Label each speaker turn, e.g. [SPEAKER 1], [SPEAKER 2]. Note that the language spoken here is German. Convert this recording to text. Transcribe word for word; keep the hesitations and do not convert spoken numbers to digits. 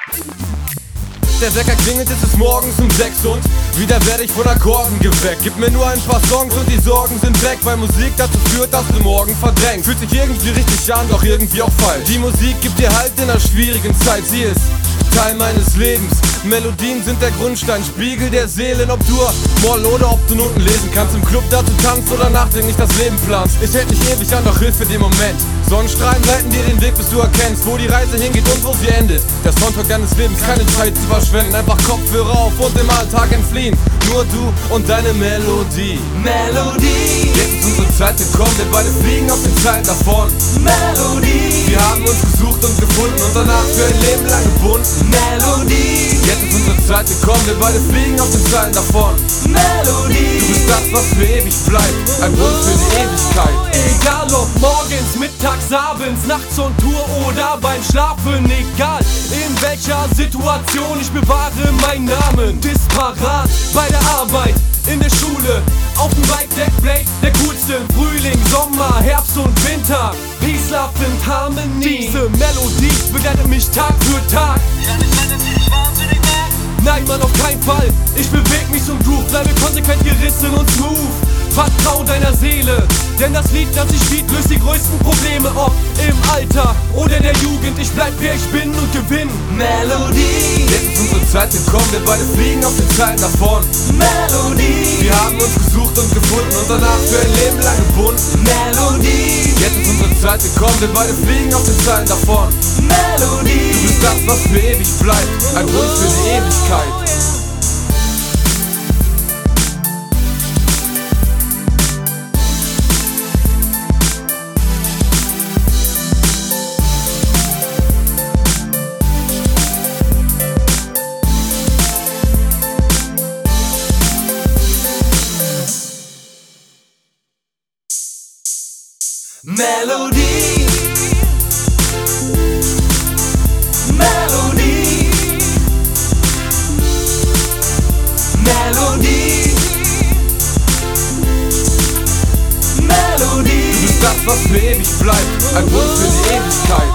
[SPEAKER 1] Der Wecker klingelt, es ist morgens um sechs und wieder werde ich von Akkorden geweckt. Gib mir nur ein paar Songs und die Sorgen sind weg, weil Musik dazu führt, dass du morgen verdrängst. Fühlt sich irgendwie richtig an, doch irgendwie auch falsch. Die Musik gibt dir Halt in einer schwierigen Zeit, sie ist Teil meines Lebens. Melodien sind der Grundstein, Spiegel der Seelen. Ob du Moll oder ob du Noten lesen kannst, im Club dazu tanzt oder nachdenklich das Leben planst. Ich hält nicht ewig an, doch hilf für den Moment. Sonnenstrahlen leiten dir den Weg, bis du erkennst, wo die Reise hingeht und wo sie endet. Der Soundtrack deines Lebens, keine Zeit zu verschwenden. Einfach Kopfhörer auf und dem Alltag entfliehen. Nur du und deine Melodie.
[SPEAKER 2] Melodie.
[SPEAKER 1] Jetzt ist unsere Zeit gekommen, wir beide fliegen auf den Zeilen davon.
[SPEAKER 2] Melodie.
[SPEAKER 1] Wir haben uns gesucht und gefunden und danach für ein Leben lang gebunden.
[SPEAKER 2] Melodie.
[SPEAKER 1] Jetzt ist unsere Zeit gekommen, wir beide fliegen auf den Zeilen davon.
[SPEAKER 2] Melodie.
[SPEAKER 1] Du bist das, was für ewig bleibt, ein Grund für die Ewigkeit.
[SPEAKER 2] Egal ob morgens, mittags, abends, nachts on Tour oder beim Schlafen, egal in welcher Situation, ich bewahre meinen Namen. Disparat bei der Arbeit, in der Schule, auf dem Bike, Deck, Blade, der coolste. Frühling, Sommer, Herbst und Winter, Peace, Love and Harmony. Diese Melodie begleitet mich Tag für Tag. Nein, Mann, auf keinen Fall. Ich beweg mich zum Groove, bleibe konsequent gerissen und smooth. Vertrau deiner Seele, denn das Lied, das ich spielt, löst die größten Probleme. Ob im Alter oder in der Jugend, ich bleib wer ich bin und gewinn. Melodie.
[SPEAKER 1] Jetzt ist unsere Zeit gekommen, wir beide fliegen auf den Zeilen davon.
[SPEAKER 2] Melodie.
[SPEAKER 1] Wir haben uns gesucht und gefunden und danach für ein Leben lang gebunden.
[SPEAKER 2] Melodie.
[SPEAKER 1] Jetzt ist unsere Zeit gekommen, wir beide fliegen auf den Zeilen davon.
[SPEAKER 2] Melodie.
[SPEAKER 1] Du bist das, was für ewig bleibt, ein Grund für die Ewigkeit.
[SPEAKER 2] Melodie. Melodie. Melodie. Melodie.
[SPEAKER 1] Du bist das, was für ewig bleibt, ein Grund für die Ewigkeit.